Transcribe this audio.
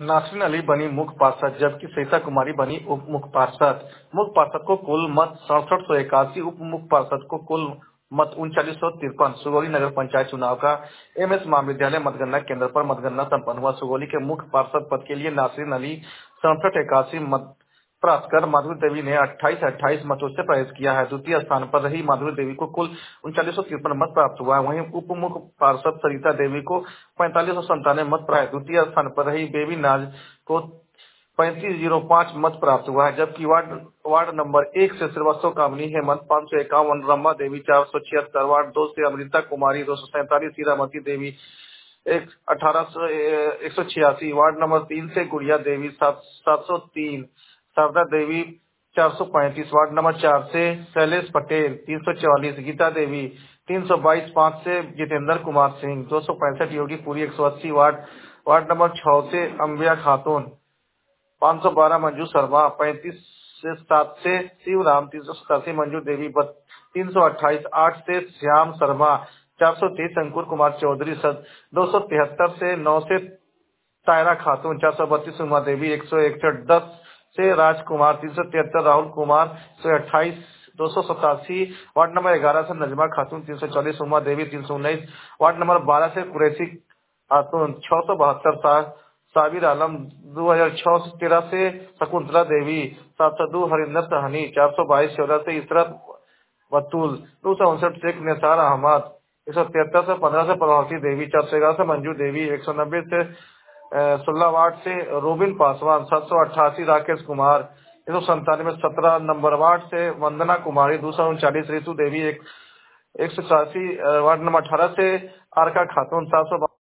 नासरीन अली बनी मुख्य पार्षद जबकि सरिता कुमारी बनी उप मुख्य पार्षद। मुख्य पार्षद को कुल मत 6781, उप मुख्य पार्षद को कुल मत 3953। सुगौली नगर पंचायत चुनाव का एमएस महाविद्यालय मतगणना केंद्र पर मतगणना संपन्न हुआ। सुगौली के मुख्य पार्षद पद के लिए नासरीन अली 6781 मत प्राप्त कर माधुरी देवी ने 28 मतों से पराजित किया है। द्वितीय स्थान पर रही माधुरी देवी को कुल 3953 मत प्राप्त हुआ है। वहीं उप मुख्य पार्षद सरिता देवी को 4597 मत प्राप्त। द्वितीय स्थान पर रही बेबी नाज को 3505 मत प्राप्त हुआ है। जबकि वार्ड नंबर 1 से श्रीवास्तव कामिनी हेमंत 551, रमा देवी 476, वार्ड 2 से अमृता कुमारी 247, हीरामती देवी 186, वार्ड नंबर 3 से गुड़िया देवी 703, शारदा देवी 435, वार्ड नंबर 4 से शैलेश पटेल 344, गीता देवी 322, 5 से जितेंद्र कुमार सिंह 265, योगी पुरी 180, वार्ड नंबर 6 से अंबिया खातून 512, मंजू शर्मा 35 से 7 से शिवराम 387, मंजू देवी 328, 8 से श्याम शर्मा 423, अंकुर कुमार चौधरी 273 से 9 से तायरा खातून 432, उमा देवी 161, 10 से राजकुमार 373, राहुल कुमार 128, 287, वार्ड नंबर 11 से नजमा खातून 340, उमा देवी 319, वार्ड नंबर 12 से कुरैशी खातून 672, साबिर आलम 2006-13 से शकुंतला देवी 702, हरिंदर सहनी 422, 14 से इसरत बतूल 259 से निसार अहमद 173 से 15 से प्रभावती देवी 411 से मंजू देवी 190 से 16 वार्ड से रोबिन पासवान 788, राकेश कुमार 197, 17 नंबर वार्ड से वंदना कुमारी 239, रितु देवी 184, वार्ड नंबर 18 से आरका खातून 700